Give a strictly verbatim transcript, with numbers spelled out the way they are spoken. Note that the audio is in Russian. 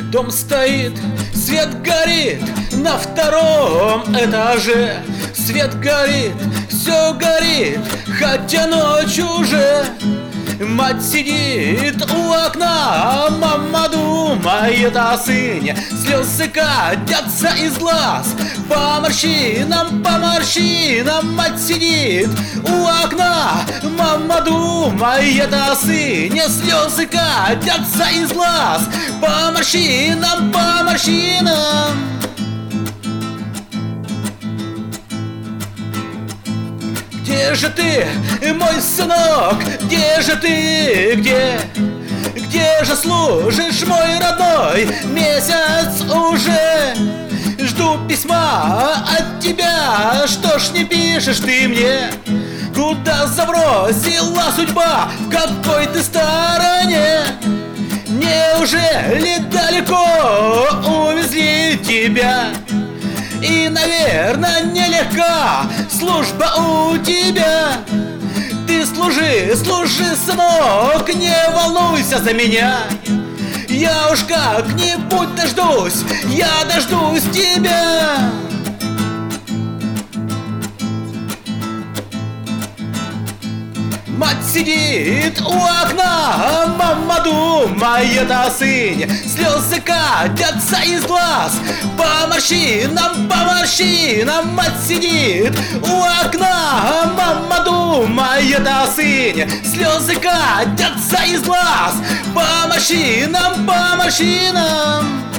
Дом стоит, свет горит на втором этаже. Свет горит, все горит, хотя ночь уже. Мать сидит у окна, мама думает о сыне. Слезы катятся из глаз по морщинам, по морщинам. Мать сидит у окна, мама думает о сыне. Слезы катятся из глаз по морщинам, по морщинам. Где же ты, мой сынок, где же ты, где? Где же служишь, мой родной, месяц уже? Жду письма от тебя, что ж не пишешь ты мне? Куда забросила судьба, в какой ты стороне? Неужели далеко увезли тебя? И, наверное, нелегка служба у тебя. Ты служи, служи, сынок, не волнуйся за меня. Я уж как-нибудь дождусь, я дождусь тебя. Мать сидит у окна, мама думает о сыне. Слезы катятся из глаз по морщинам, по морщинам. Мать сидит у окна, мама думает о сыне. Слезы катятся из глаз по морщинам, по морщинам.